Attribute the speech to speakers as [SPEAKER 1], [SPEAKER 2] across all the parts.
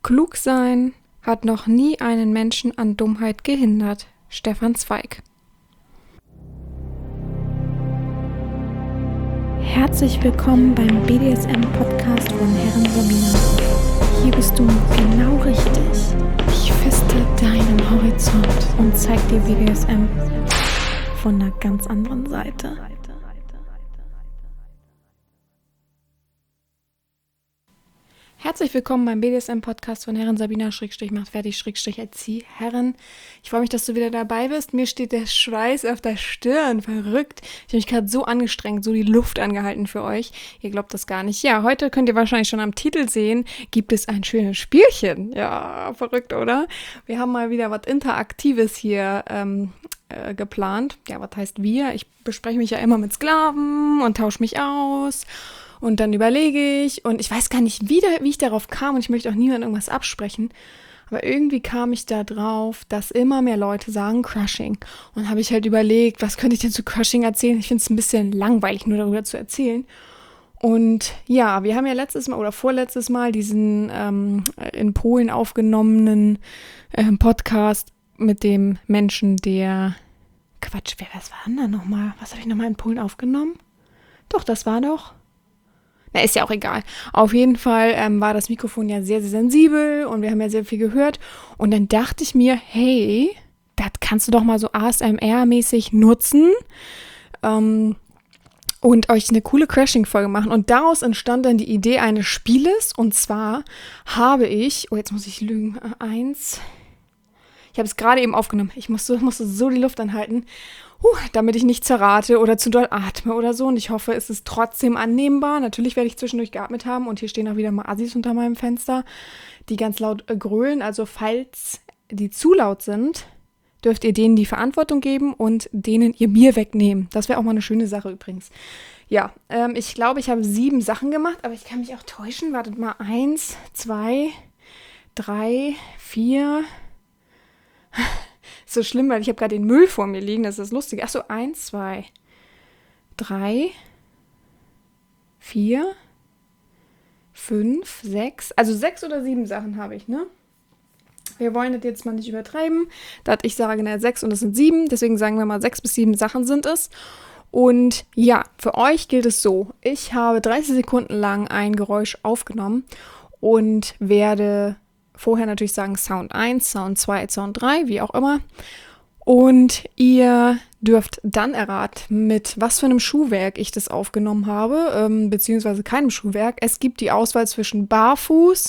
[SPEAKER 1] Klug sein hat noch nie einen Menschen an Dummheit gehindert. Stefan Zweig.
[SPEAKER 2] Herzlich willkommen beim BDSM-Podcast von Herren Sabina. Hier bist du genau richtig. Ich feste deinen Horizont und zeig dir BDSM von einer ganz anderen Seite.
[SPEAKER 1] Herzlich willkommen beim BDSM-Podcast von Herren Sabina /macht fertig /erzieh Herren. Ich freue mich, dass du wieder dabei bist. Mir steht der Schweiß auf der Stirn. Verrückt. Ich habe mich gerade so angestrengt, so die Luft angehalten für euch. Ihr glaubt das gar nicht. Ja, heute könnt ihr wahrscheinlich schon am Titel sehen, gibt es ein schönes Spielchen. Ja, verrückt, oder? Wir haben mal wieder was Interaktives hier geplant. Ja, was heißt wir? Ich bespreche mich ja immer mit Sklaven und tausche mich aus. Und dann überlege ich, und ich weiß gar nicht, wie ich darauf kam, und ich möchte auch niemandem irgendwas absprechen, aber irgendwie kam ich da drauf, dass immer mehr Leute sagen Crushing. Und habe ich halt überlegt, was könnte ich denn zu Crushing erzählen? Ich finde es ein bisschen langweilig, nur darüber zu erzählen. Und ja, wir haben ja letztes Mal oder vorletztes Mal diesen in Polen aufgenommenen Podcast mit dem Menschen, was war denn da nochmal? Was habe ich nochmal in Polen aufgenommen? Doch, das war doch... Na, ist ja auch egal. Auf jeden Fall war das Mikrofon ja sehr, sehr sensibel und wir haben ja sehr viel gehört. Und dann dachte ich mir, hey, das kannst du doch mal so ASMR-mäßig nutzen und euch eine coole Crashing-Folge machen. Und daraus entstand dann die Idee eines Spieles. Und zwar habe ich, jetzt muss ich lügen, ich habe es gerade eben aufgenommen. Ich musste so die Luft anhalten, damit ich nicht zerrate oder zu doll atme oder so. Und ich hoffe, es ist trotzdem annehmbar. Natürlich werde ich zwischendurch geatmet haben. Und hier stehen auch wieder mal Assis unter meinem Fenster, die ganz laut grölen. Also falls die zu laut sind, dürft ihr denen die Verantwortung geben und denen ihr Bier wegnehmen. Das wäre auch mal eine schöne Sache übrigens. Ja, ich glaube, ich habe 7 Sachen gemacht, aber ich kann mich auch täuschen. Wartet mal, 1, 2, 3, 4... So schlimm, weil ich habe gerade den Müll vor mir liegen, das ist das Lustige. Achso, 1, 2, 3, 4, 5, 6. Also 6 oder 7 Sachen habe ich, ne? Wir wollen das jetzt mal nicht übertreiben, dass ich sage, 6 und es sind 7. Deswegen sagen wir mal 6 bis 7 Sachen sind es. Und ja, für euch gilt es so. Ich habe 30 Sekunden lang ein Geräusch aufgenommen und werde... vorher natürlich sagen Sound 1, Sound 2, Sound 3, wie auch immer. Und ihr dürft dann erraten, mit was für einem Schuhwerk ich das aufgenommen habe, beziehungsweise keinem Schuhwerk. Es gibt die Auswahl zwischen Barfuß,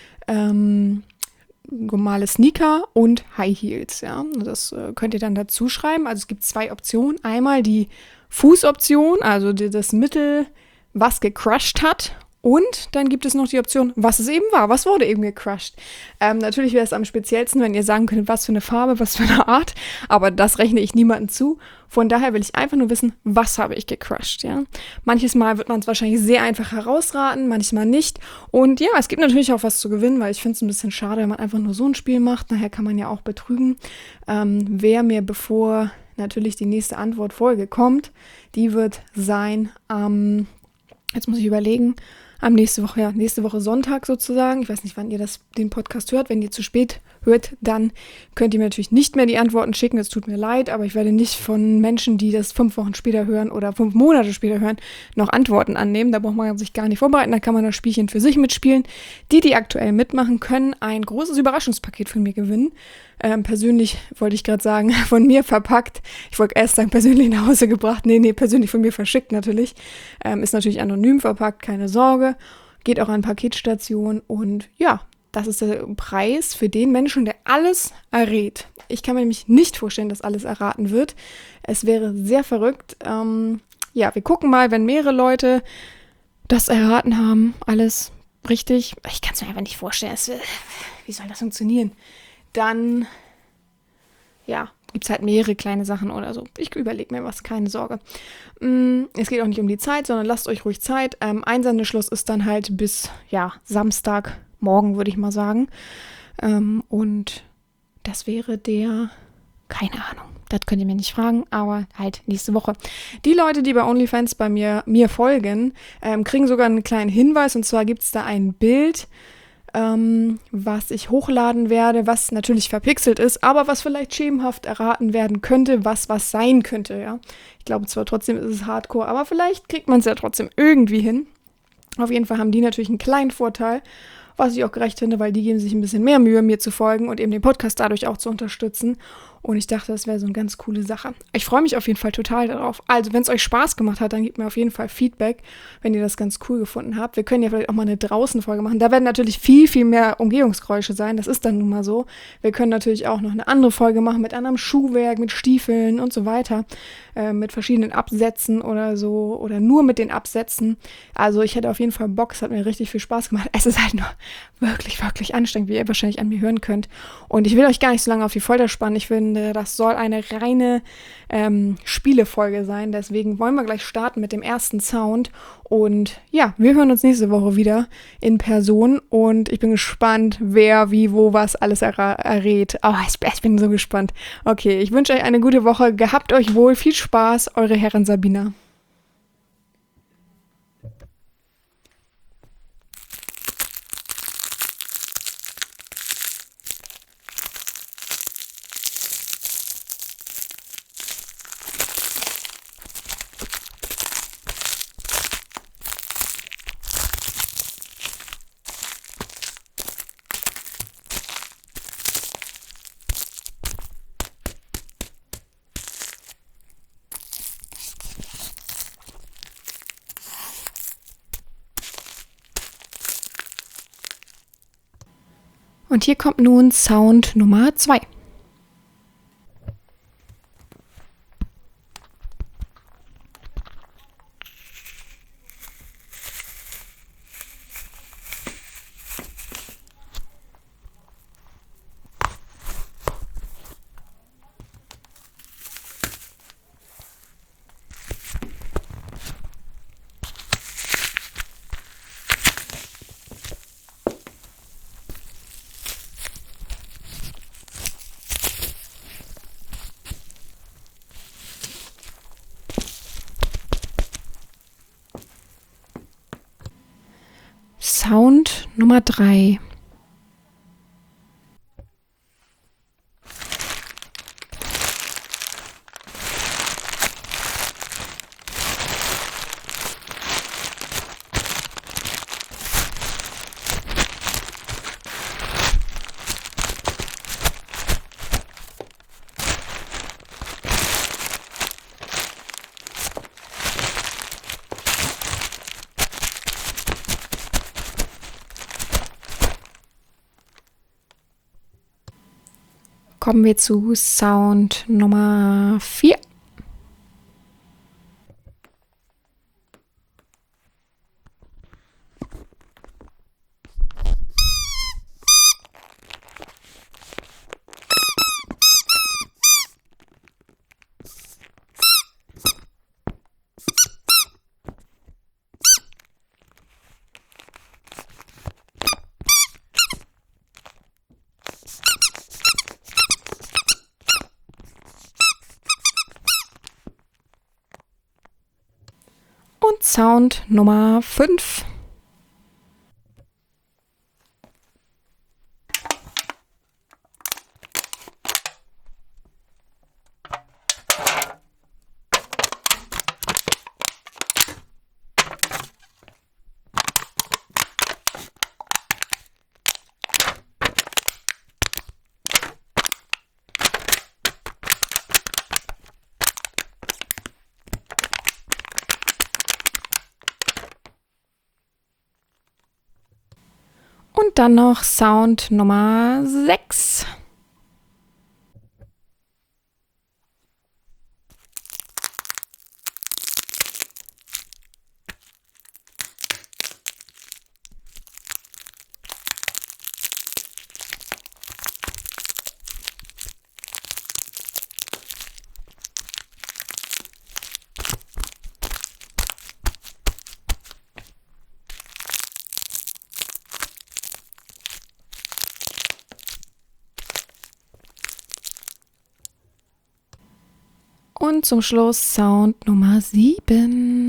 [SPEAKER 1] normale Sneaker und High Heels. Ja? Das könnt ihr dann dazu schreiben. Also es gibt 2 Optionen. Einmal die Fußoption, also das Mittel, was gecrushed hat. Und dann gibt es noch die Option, was es eben war, was wurde eben gecrushed. Natürlich wäre es am speziellsten, wenn ihr sagen könntet, was für eine Farbe, was für eine Art, aber das rechne ich niemandem zu. Von daher will ich einfach nur wissen, was habe ich gecrushed, ja. Manches Mal wird man es wahrscheinlich sehr einfach herausraten, manchmal nicht. Und ja, es gibt natürlich auch was zu gewinnen, weil ich finde es ein bisschen schade, wenn man einfach nur so ein Spiel macht. Nachher kann man ja auch betrügen. Wer mir, bevor natürlich die nächste Antwortfolge kommt, die wird sein jetzt muss ich überlegen, nächste Woche Sonntag sozusagen. Ich weiß nicht, wann ihr den Podcast hört. Wenn ihr zu spät hört, dann könnt ihr mir natürlich nicht mehr die Antworten schicken. Das tut mir leid, aber ich werde nicht von Menschen, die das 5 Wochen später hören oder 5 Monate später hören, noch Antworten annehmen. Da braucht man sich gar nicht vorbereiten. Da kann man das Spielchen für sich mitspielen. Die aktuell mitmachen, können ein großes Überraschungspaket von mir gewinnen. Persönlich wollte ich gerade sagen, von mir verpackt. Ich wollte erst sagen, persönlich nach Hause gebracht. Nee, persönlich von mir verschickt natürlich. Ist natürlich anonym verpackt, keine Sorge. Geht auch an Paketstationen und ja, das ist der Preis für den Menschen, der alles errät. Ich kann mir nämlich nicht vorstellen, dass alles erraten wird. Es wäre sehr verrückt. Ja, wir gucken mal, wenn mehrere Leute das erraten haben, alles richtig. Ich kann es mir einfach nicht vorstellen. Wie soll das funktionieren? Dann, ja, gibt es halt mehrere kleine Sachen oder so. Ich überlege mir was, keine Sorge. Es geht auch nicht um die Zeit, sondern lasst euch ruhig Zeit. Einsendeschluss ist dann halt bis, Samstagmorgen, würde ich mal sagen. Und das wäre keine Ahnung, das könnt ihr mir nicht fragen, aber halt nächste Woche. Die Leute, die bei OnlyFans bei mir folgen, kriegen sogar einen kleinen Hinweis. Und zwar gibt es da ein Bild, was ich hochladen werde, was natürlich verpixelt ist, aber was vielleicht schemenhaft erraten werden könnte, was sein könnte, ja. Ich glaube zwar trotzdem ist es Hardcore, aber vielleicht kriegt man es ja trotzdem irgendwie hin. Auf jeden Fall haben die natürlich einen kleinen Vorteil, was ich auch gerecht finde, weil die geben sich ein bisschen mehr Mühe, mir zu folgen und eben den Podcast dadurch auch zu unterstützen. Und ich dachte, das wäre so eine ganz coole Sache. Ich freue mich auf jeden Fall total darauf. Also, wenn es euch Spaß gemacht hat, dann gebt mir auf jeden Fall Feedback, wenn ihr das ganz cool gefunden habt. Wir können ja vielleicht auch mal eine Draußen-Folge machen. Da werden natürlich viel, viel mehr Umgehungsgeräusche sein. Das ist dann nun mal so. Wir können natürlich auch noch eine andere Folge machen mit anderem Schuhwerk, mit Stiefeln und so weiter. Mit verschiedenen Absätzen oder so. Oder nur mit den Absätzen. Also, ich hätte auf jeden Fall Bock. Es hat mir richtig viel Spaß gemacht. Es ist halt nur wirklich, wirklich anstrengend, wie ihr wahrscheinlich an mir hören könnt. Und ich will euch gar nicht so lange auf die Folter spannen. Ich finde, das soll eine reine Spielefolge sein. Deswegen wollen wir gleich starten mit dem ersten Sound. Und ja, wir hören uns nächste Woche wieder in Person. Und ich bin gespannt, wer, wie, wo, was alles errät. Oh, ich bin so gespannt. Okay, ich wünsche euch eine gute Woche. Gehabt euch wohl. Viel Spaß. Eure Herren Sabina. Und hier kommt nun Sound Nummer 2. Sound Nummer 3. Kommen wir zu Sound Nummer 4. Und Sound Nummer 5. Und dann noch Sound Nummer 6. Und zum Schluss Sound Nummer 7.